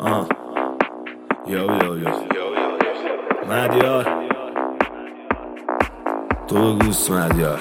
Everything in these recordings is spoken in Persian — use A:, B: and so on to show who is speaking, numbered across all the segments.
A: یو مهدیار تو گوس مهدیار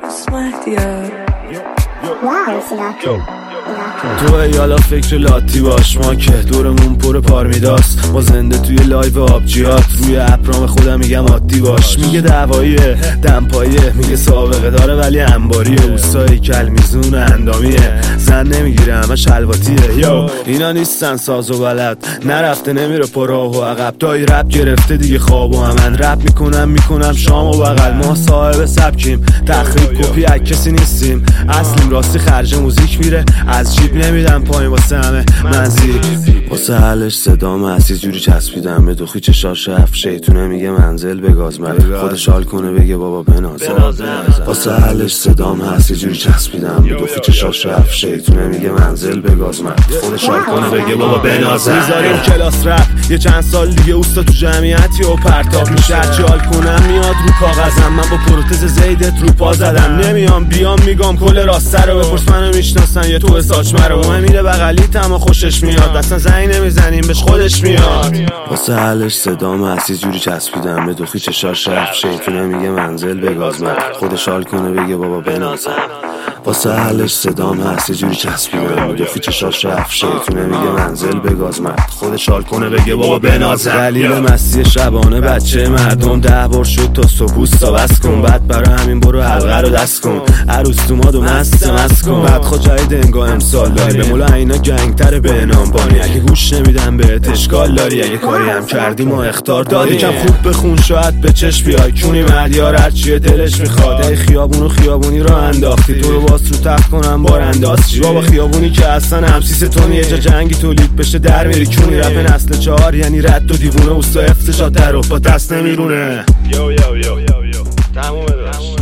A: تو یالا فکر لاتی باش، ما که دورمون پر پارمیداست، ما زنده توی لایو آبجیات، روی اپرام خودم میگم عادی باش. میگه دعواییه دمپاییه، میگه سابقه داره ولی انباریه، اوستایی کلمیزون اندامیه، زن نمیگیره همه شلواتیه. یو اینا نیستن ساز و بلد، نرفته نمیره پراه و عقب، دایی رپ گرفته دیگه خواب و من رپ میکنم شام و بغل، ما صاحب سبکیم، تخریب کپی کسی نیستیم، اصلیم راستی خرج موزیک میره از جیب نمیدم پایین واسه همه منزی، واسه حلش صدام هست یه جوری چسبیدم به دوخی چشاش رفت، شیطونه میگه منزل بگاز من خودش حال کنه بگه بابا بنازه، واسه حلش صدام هست یه جوری چسبیدم به دوخی چشاش رفت، شیطونه میگه منزل بگاز من خودش حال کنه بگه بابا بنازه. میذاریم کلاس رپ یه چند سال دیگه اوستا تو جمعیتی و پرتاب میشه، هرچی حال کنم میاد رو کاغذم، من با پروتز زیدت رو پا زدم، نمیام بیام میگم کل راسته رو بپرس منو میشناسن یه تو ساچمه رو، من میره بغلیت اما خوشش میاد، اصلا زنگ نمیزنیم بهش خودش میاد، واسه حلش صدام هست یه جوری چسبیدم به دوخی چشاش رفت، شیطونه میگه منزل بگاز من خودش حال کنه بگه بابا بنازم، واسه حلش صدام هست یه جوری چسبیدم به دوخی چشاش رفت، شیطونه میگه منزل بگاز من خودش حال کنه بگه بابا بنازم. دلیل مستی شبانه بچه مردم 10 بار شد تا صبحوستا بس کن، بعد برای همین برو حلقه رو دست کن، عروس تو مادو مست کن، بعد خجای دنگا امسال داری به مولا اینا گنگتر به نام بانی، اگه گوش نمیدم بهت اشکال داری، اگه کاری هم کردی ما اختار دادی، یکم خوب بخون شاید به چشم بیای، کونی مهدیار هرچیه دلش میخواد، ای خیابونو خیابونی رو انداختی تو رو باز رو تخت کنم بارانداز بابا، خیابونی که اصلا همسیس تونی یه جا جنگی تولید بشه در میری کونی، رپ نسل 4 یعنی رد و دیوونه اوستا افتشا در با دست نمیرونه. یو تمومه.